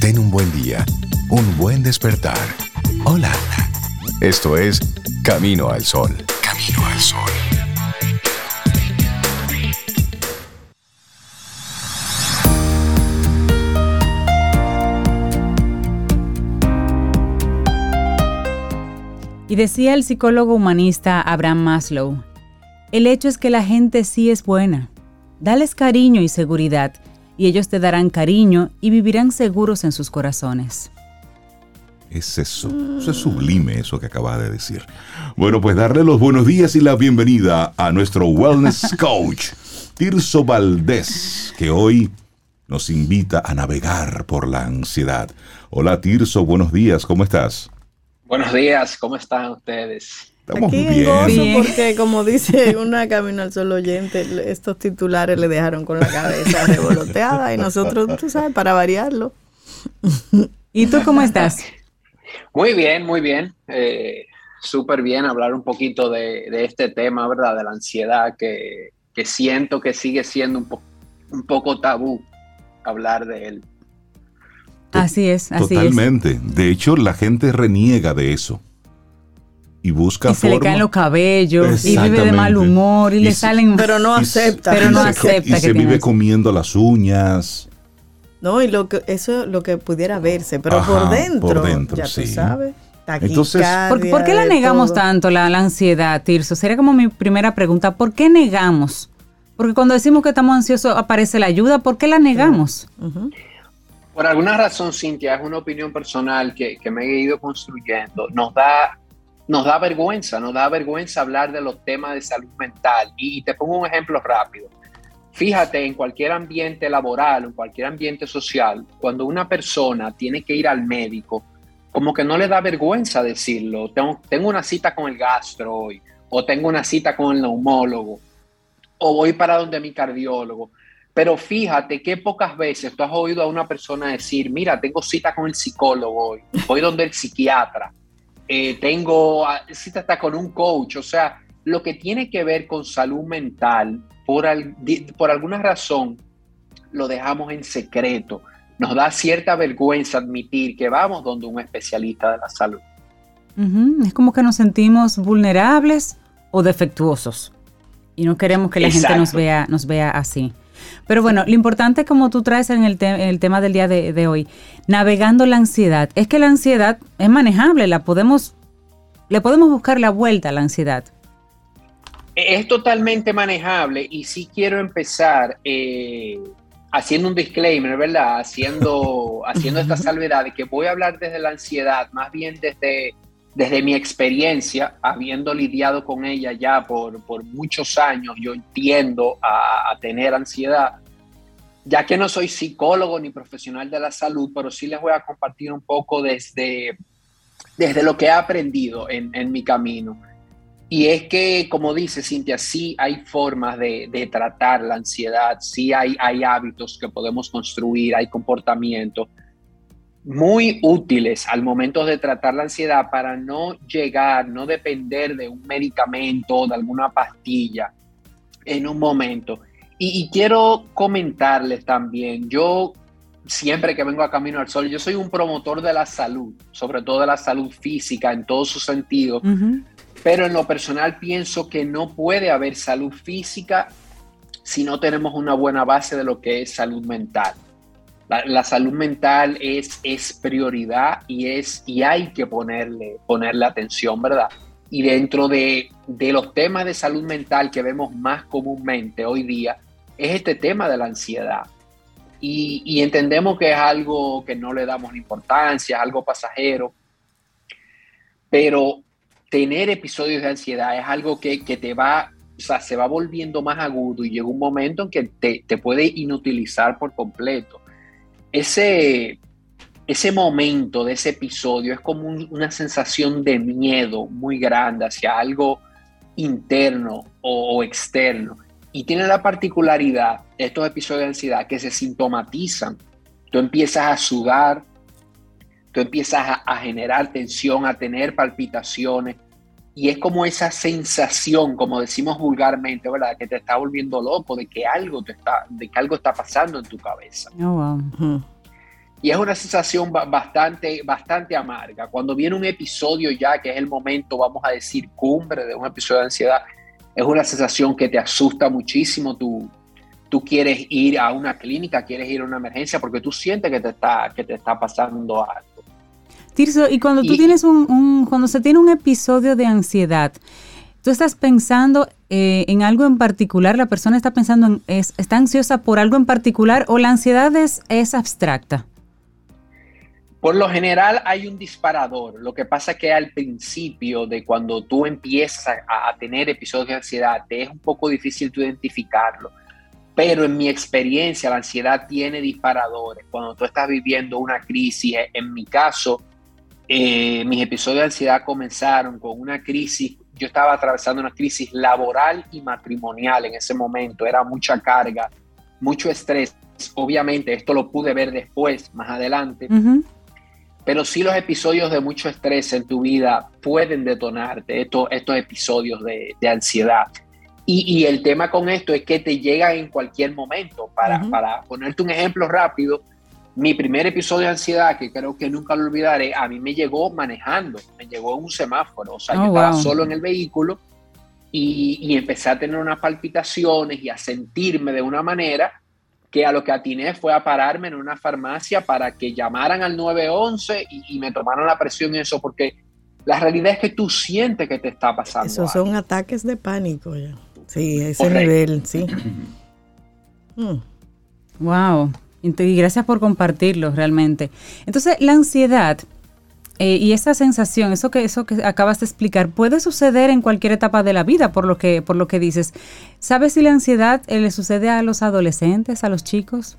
Ten un buen día, un buen despertar. Hola. Esto es Camino al Sol. Camino al Sol. Y decía el psicólogo humanista Abraham Maslow, el hecho es que la gente sí es buena. Dales cariño y seguridad, y ellos te darán cariño y vivirán seguros en sus corazones. Es eso es sublime eso que acabas de decir. Bueno, pues darle los buenos días y la bienvenida a nuestro Wellness Coach, Tirso Valdés, que hoy nos invita a navegar por la ansiedad. Hola Tirso, buenos días, ¿cómo estás? Buenos días, ¿cómo están ustedes? Estamos aquí bien. En gozo porque, como dice una Camino al Sol oyente, estos titulares le dejaron con la cabeza revoloteada y nosotros, tú sabes, para variarlo. ¿Y tú cómo estás? Muy bien, muy bien. Súper bien hablar un poquito de este tema, ¿verdad? De la ansiedad que siento que sigue siendo un poco tabú hablar de él. Así es. Totalmente. De hecho, la gente reniega de eso. Y busca y se le caen los cabellos, y vive de mal humor, y le salen... Pero no acepta. Y se vive comiendo las uñas. No, y eso es lo que pudiera verse, pero por dentro ya sí. tú sabes. Entonces, ¿por qué la negamos tanto, la ansiedad, Tirso? Sería como mi primera pregunta. ¿Por qué negamos? Porque cuando decimos que estamos ansiosos aparece la ayuda. ¿Por qué la negamos? Uh-huh. Por alguna razón, Cintia, es una opinión personal que me he ido construyendo. Nos da vergüenza hablar de los temas de salud mental. Y te pongo un ejemplo rápido. Fíjate, en cualquier ambiente laboral, en cualquier ambiente social, cuando una persona tiene que ir al médico, como que no le da vergüenza decirlo. Tengo una cita con el gastro hoy, o tengo una cita con el neumólogo, o voy para donde mi cardiólogo. Pero fíjate qué pocas veces tú has oído a una persona decir, mira, tengo cita con el psicólogo hoy, voy donde el psiquiatra, tengo cita hasta con un coach. O sea, lo que tiene que ver con salud mental, por alguna razón, lo dejamos en secreto. Nos da cierta vergüenza admitir que vamos donde un especialista de la salud. Uh-huh. Es como que nos sentimos vulnerables o defectuosos y no queremos que la gente nos vea así. Pero bueno, lo importante, como tú traes en el tema del día de hoy, navegando la ansiedad, es que la ansiedad es manejable, le podemos buscar la vuelta a la ansiedad. Es totalmente manejable, y sí quiero empezar haciendo un disclaimer, ¿verdad? Haciendo esta salvedad de que voy a hablar desde la ansiedad, más bien desde mi experiencia, habiendo lidiado con ella ya por muchos años. Yo entiendo a tener ansiedad, ya que no soy psicólogo ni profesional de la salud, pero sí les voy a compartir un poco desde lo que he aprendido en mi camino. Y es que, como dice Cintia, sí hay formas de tratar la ansiedad, sí hay hábitos que podemos construir, hay comportamientos muy útiles al momento de tratar la ansiedad para no depender de un medicamento o de alguna pastilla en un momento. Y quiero comentarles también, yo siempre que vengo a Camino al Sol, yo soy un promotor de la salud, sobre todo de la salud física en todos sus sentidos, pero en lo personal pienso que no puede haber salud física si no tenemos una buena base de lo que es salud mental. La salud mental es prioridad y hay que ponerle atención, ¿verdad? Y dentro de los temas de salud mental que vemos más comúnmente hoy día, es este tema de la ansiedad. Y entendemos que es algo que no le damos importancia, es algo pasajero, pero tener episodios de ansiedad es algo que se va volviendo más agudo, y llega un momento en que te puede inutilizar por completo. Ese momento de ese episodio es como una sensación de miedo muy grande hacia algo interno o externo. Y tiene la particularidad, estos episodios de ansiedad, que se sintomatizan. Tú empiezas a sudar, tú empiezas a generar tensión, a tener palpitaciones, y es como esa sensación, como decimos vulgarmente, ¿verdad?, que te está volviendo loco, de que algo está pasando en tu cabeza. Oh, wow. Y es una sensación bastante amarga. Cuando viene un episodio ya, que es el momento, vamos a decir, cumbre de un episodio de ansiedad, es una sensación que te asusta muchísimo. Tú quieres ir a una clínica, quieres ir a una emergencia porque tú sientes que te está pasando algo. Tirso, y cuando tú tienes cuando se tiene un episodio de ansiedad, ¿tú estás pensando en algo en particular? ¿La persona está pensando está ansiosa por algo en particular o la ansiedad es abstracta? Por lo general hay un disparador. Lo que pasa es que al principio de cuando tú empiezas a tener episodios de ansiedad, te es un poco difícil tú identificarlo. Pero en mi experiencia, la ansiedad tiene disparadores. Cuando tú estás viviendo una crisis, en mi caso, mis episodios de ansiedad comenzaron con una crisis. Yo estaba atravesando una crisis laboral y matrimonial en ese momento. Era mucha carga, mucho estrés. Obviamente, esto lo pude ver después, más adelante. Uh-huh. Pero sí, los episodios de mucho estrés en tu vida pueden detonarte estos episodios de ansiedad. Y el tema con esto es que te llegan en cualquier momento. Para ponerte un ejemplo rápido, mi primer episodio de ansiedad, que creo que nunca lo olvidaré, a mí me llegó manejando, me llegó en un semáforo. O sea, yo estaba solo en el vehículo y empecé a tener unas palpitaciones y a sentirme de una manera que a lo que atiné fue a pararme en una farmacia para que llamaran al 911 y me tomaran la presión y eso, porque la realidad es que tú sientes que te está pasando Esos algo. son ataques de pánico ya. Sí, a ese Correcto. nivel, sí. Wow. Y gracias por compartirlo realmente. Entonces, la ansiedad y esa sensación, eso que acabas de explicar, puede suceder en cualquier etapa de la vida, por lo que dices. ¿Sabes si la ansiedad le sucede a los adolescentes, a los chicos?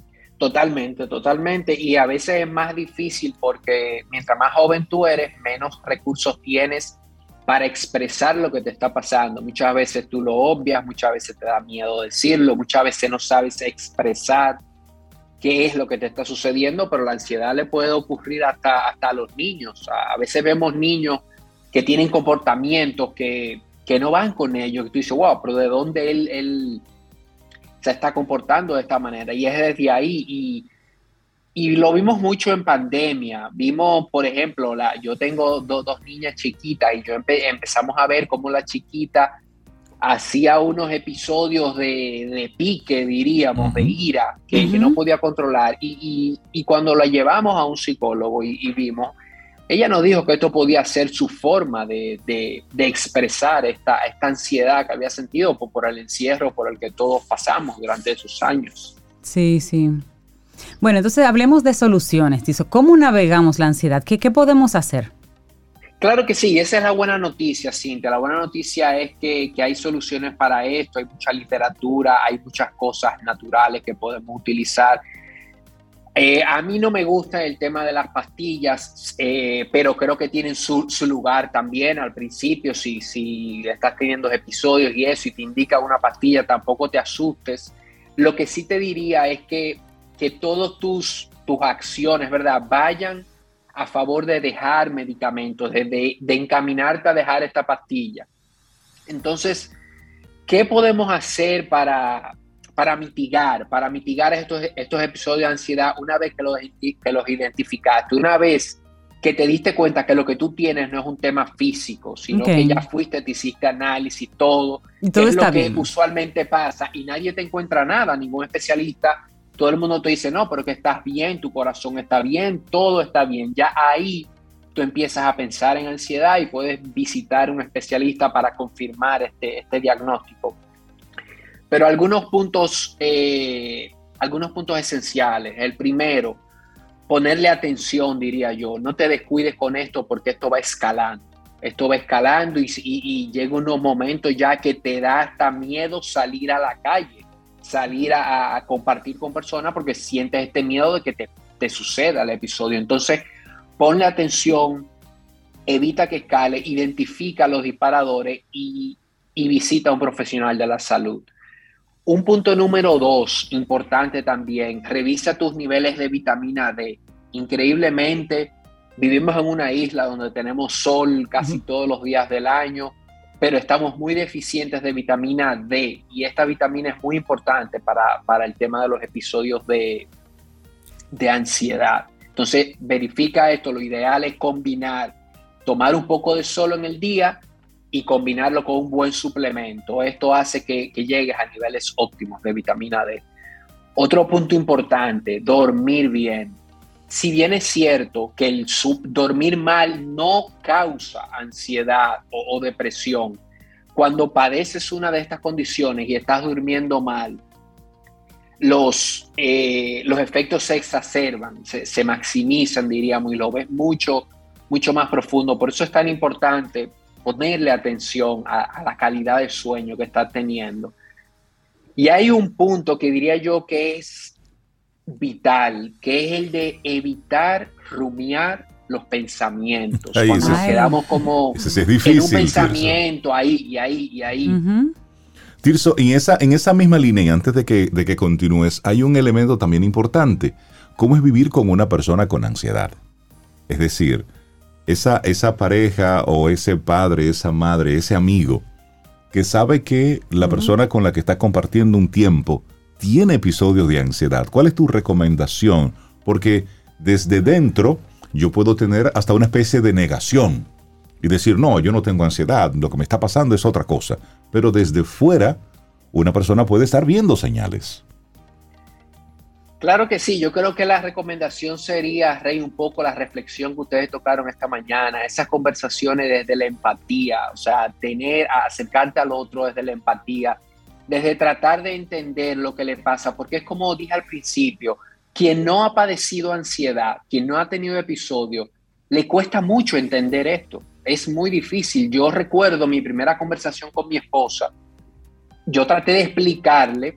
Totalmente. Y a veces es más difícil porque mientras más joven tú eres, menos recursos tienes para expresar lo que te está pasando. Muchas veces tú lo obvias, muchas veces te da miedo decirlo, muchas veces no sabes expresar qué es lo que te está sucediendo, pero la ansiedad le puede ocurrir hasta a los niños. A veces vemos niños que tienen comportamientos que no van con ellos, que tú dices, wow, pero ¿de dónde él se está comportando de esta manera? Y es desde ahí, y lo vimos mucho en pandemia. Vimos, por ejemplo, yo tengo dos niñas chiquitas y empezamos a ver cómo la chiquita hacía unos episodios de pique, diríamos, de ira, que no podía controlar. Y cuando la llevamos a un psicólogo y vimos, ella nos dijo que esto podía ser su forma de expresar esta ansiedad que había sentido por el encierro por el que todos pasamos durante esos años. Sí. Bueno, entonces hablemos de soluciones, Tirso. ¿Cómo navegamos la ansiedad? ¿Qué podemos hacer? Claro que sí, esa es la buena noticia, Cintia. La buena noticia es que hay soluciones para esto, hay mucha literatura, hay muchas cosas naturales que podemos utilizar. A mí no me gusta el tema de las pastillas, pero creo que tienen su lugar también al principio. Si estás teniendo episodios y eso y te indica una pastilla, tampoco te asustes. Lo que sí te diría es que todas tus acciones, ¿verdad?, vayan a favor de dejar medicamentos, de encaminarte a dejar esta pastilla. Entonces, ¿qué podemos hacer para mitigar estos episodios de ansiedad una vez que los identificaste, una vez que te diste cuenta que lo que tú tienes no es un tema físico, sino que ya fuiste, te hiciste análisis, todo es lo que usualmente pasa y nadie te encuentra nada, ningún especialista, todo el mundo te dice, no, pero que estás bien, tu corazón está bien, todo está bien. Ya ahí tú empiezas a pensar en ansiedad y puedes visitar a un especialista para confirmar este diagnóstico. Pero algunos puntos esenciales. El primero, ponerle atención, diría yo. No te descuides con esto porque esto va escalando. Esto va escalando y llega unos momentos ya que te da hasta miedo salir a la calle, salir a compartir con personas porque sientes este miedo de que te suceda el episodio. Entonces, ponle atención, evita que escale, identifica los disparadores y visita a un profesional de la salud. Un punto número 2, importante también, revisa tus niveles de vitamina D. Increíblemente, vivimos en una isla donde tenemos sol casi todos los días del año, pero estamos muy deficientes de vitamina D y esta vitamina es muy importante para el tema de los episodios de de ansiedad. Entonces, verifica esto. Lo ideal es tomar un poco de sol en el día y combinarlo con un buen suplemento. Esto hace que llegues a niveles óptimos de vitamina D. Otro punto importante, dormir bien. Si bien es cierto que dormir mal no causa ansiedad o depresión, cuando padeces una de estas condiciones y estás durmiendo mal, los efectos se exacerban, se maximizan, diríamos, y lo ves mucho, mucho más profundo. Por eso es tan importante ponerle atención a la calidad de sueño que estás teniendo. Y hay un punto que diría yo que es vital, que es el de evitar rumiar los pensamientos. Ahí, cuando nos quedamos como es difícil, en un pensamiento, ahí. Uh-huh. Tirso, en esa misma línea, y antes de que continúes, hay un elemento también importante. ¿Cómo es vivir con una persona con ansiedad? Es decir, esa pareja o ese padre, esa madre, ese amigo, que sabe que la persona con la que está compartiendo un tiempo tiene episodios de ansiedad. ¿Cuál es tu recomendación? Porque desde dentro yo puedo tener hasta una especie de negación y decir, no, yo no tengo ansiedad, lo que me está pasando es otra cosa. Pero desde fuera, una persona puede estar viendo señales. Claro que sí, yo creo que la recomendación sería, Rey, un poco la reflexión que ustedes tocaron esta mañana, esas conversaciones desde la empatía, o sea, acercarte al otro desde la empatía, desde tratar de entender lo que le pasa, porque es como dije al principio, quien no ha padecido ansiedad, quien no ha tenido episodio, le cuesta mucho entender esto, es muy difícil. Yo recuerdo mi primera conversación con mi esposa, yo traté de explicarle,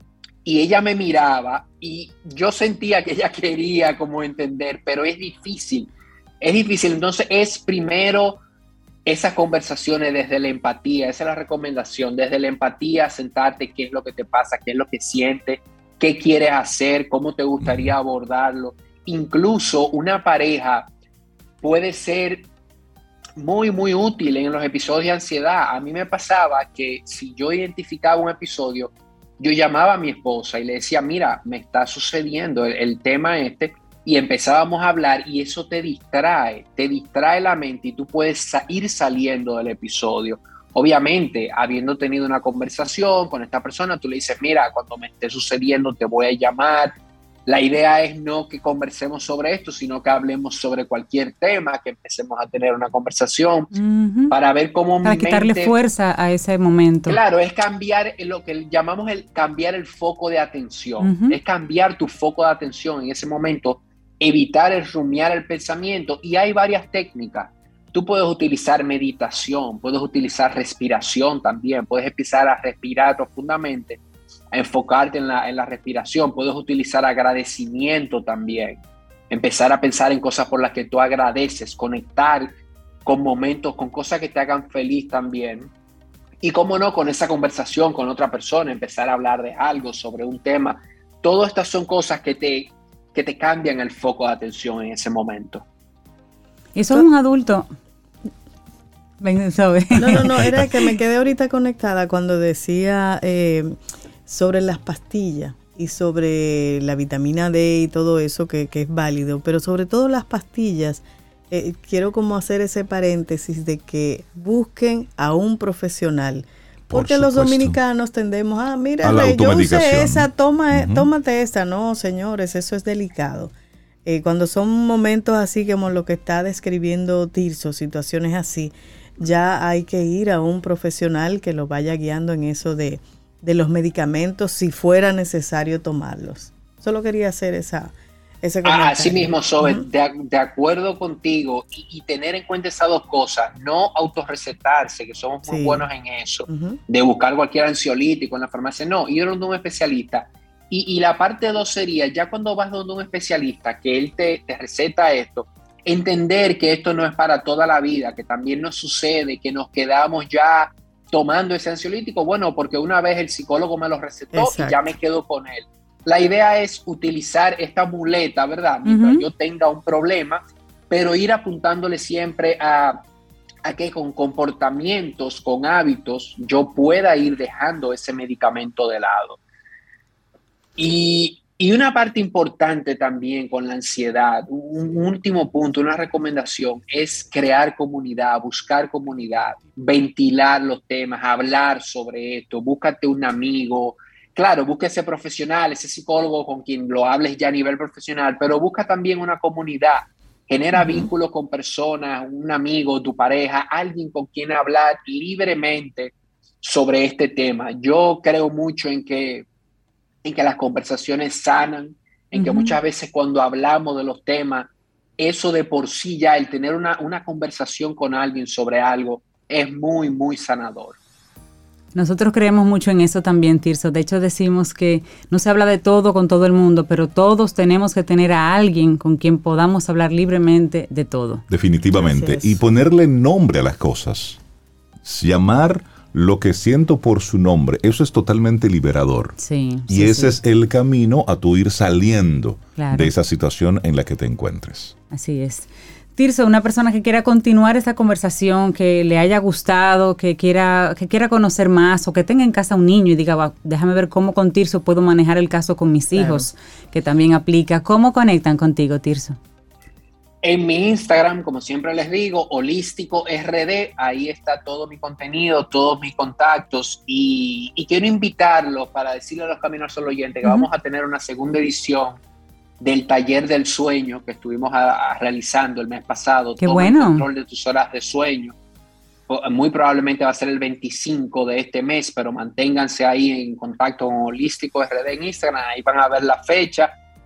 y ella me miraba y yo sentía que ella quería como entender, pero es difícil. Entonces es primero esas conversaciones desde la empatía, esa es la recomendación, desde la empatía, sentarte, qué es lo que te pasa, qué es lo que sientes, qué quieres hacer, cómo te gustaría abordarlo. Incluso una pareja puede ser muy, muy útil en los episodios de ansiedad. A mí me pasaba que si yo identificaba un episodio, yo llamaba a mi esposa y le decía, mira, me está sucediendo el tema y empezábamos a hablar y eso te distrae la mente y tú puedes ir saliendo del episodio. Obviamente, habiendo tenido una conversación con esta persona, tú le dices, mira, cuando me esté sucediendo te voy a llamar. La idea es no que conversemos sobre esto, sino que hablemos sobre cualquier tema, que empecemos a tener una conversación para ver cómo para quitarle fuerza a ese momento. Claro, es cambiar lo que llamamos cambiar el foco de atención. Es cambiar tu foco de atención en ese momento, evitar el rumiar el pensamiento. Y hay varias técnicas. Tú puedes utilizar meditación, puedes utilizar respiración también, puedes empezar a respirar profundamente, a enfocarte en la respiración, puedes utilizar agradecimiento también, empezar a pensar en cosas por las que tú agradeces, conectar con momentos, con cosas que te hagan feliz también, y cómo no, con esa conversación con otra persona, empezar a hablar de algo, sobre un tema. Todas estas son cosas que te cambian el foco de atención en ese momento. Eso es un adulto. No, era que me quedé ahorita conectada cuando decía sobre las pastillas y sobre la vitamina D y todo eso que es válido, pero sobre todo las pastillas, quiero como hacer ese paréntesis de que busquen a un profesional, porque los dominicanos tendemos mira, yo usé esa, tómate esta. No, señores, eso es delicado. Cuando son momentos así como lo que está describiendo Tirso, situaciones así, ya hay que ir a un profesional que lo vaya guiando en eso de los medicamentos si fuera necesario tomarlos. Solo quería hacer ese comentario. Así mismo, Sobe, de acuerdo contigo y tener en cuenta esas dos cosas, no autorrecetarse, que somos muy buenos en eso, de buscar cualquier ansiolítico en la farmacia, no, ir donde un especialista. Y la parte 2 sería, ya cuando vas donde un especialista, que él te receta esto, entender que esto no es para toda la vida, que también nos sucede, que nos quedamos ya tomando ese ansiolítico, bueno, porque una vez el psicólogo me lo recetó. Exacto. Y ya me quedo con él. La idea es utilizar esta muleta, ¿verdad? Mientras yo tenga un problema, pero ir apuntándole siempre a que con comportamientos, con hábitos, yo pueda ir dejando ese medicamento de lado. Y Y una parte importante también con la ansiedad, un último punto, una recomendación, es crear comunidad, buscar comunidad, ventilar los temas, hablar sobre esto, búscate un amigo. Claro, busca ese profesional, ese psicólogo con quien lo hables ya a nivel profesional, pero busca también una comunidad. Genera vínculos con personas, un amigo, tu pareja, alguien con quien hablar libremente sobre este tema. Yo creo mucho en que las conversaciones sanan, en que muchas veces cuando hablamos de los temas, eso de por sí ya, el tener una conversación con alguien sobre algo, es muy, muy sanador. Nosotros creemos mucho en eso también, Tirso. De hecho, decimos que no se habla de todo con todo el mundo, pero todos tenemos que tener a alguien con quien podamos hablar libremente de todo. Definitivamente. Y ponerle nombre a las cosas. Llamar lo que siento por su nombre. Eso es totalmente liberador. Sí. Y ese es el camino a tu ir saliendo de esa situación en la que te encuentres. Así es. Tirso, una persona que quiera continuar esta conversación, que le haya gustado, que quiera conocer más, o que tenga en casa un niño y diga, déjame ver cómo con Tirso puedo manejar el caso con mis hijos, que también aplica. ¿Cómo conectan contigo, Tirso? En mi Instagram, como siempre les digo, Holístico RD, ahí está todo mi contenido, todos mis contactos, y quiero invitarlos para decirle a los Camino al Sol oyentes que vamos a tener una segunda edición del taller del sueño que estuvimos realizando el mes pasado. ¡Qué Toma bueno! el control de tus horas de sueño. Muy probablemente va a ser el 25 de este mes, pero manténganse ahí en contacto con Holístico RD en Instagram, ahí van a ver la fecha.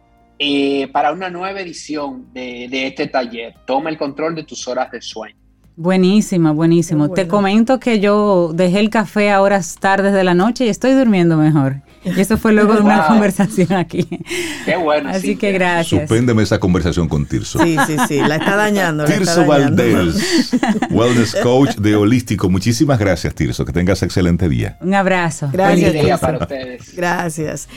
Para una nueva edición de este taller, toma el control de tus horas de sueño. Buenísimo, buenísimo. Bueno. Te comento que yo dejé el café a horas tardes de la noche y estoy durmiendo mejor. Y eso fue luego de una conversación aquí. Qué bueno. Así que gracias. Suspéndeme esa conversación con Tirso. Sí, la está dañando. Tirso Valdés, Wellness Coach de Holístico. Muchísimas gracias, Tirso. Que tengas excelente día. Un abrazo. Gracias. Buen día para ustedes. Gracias.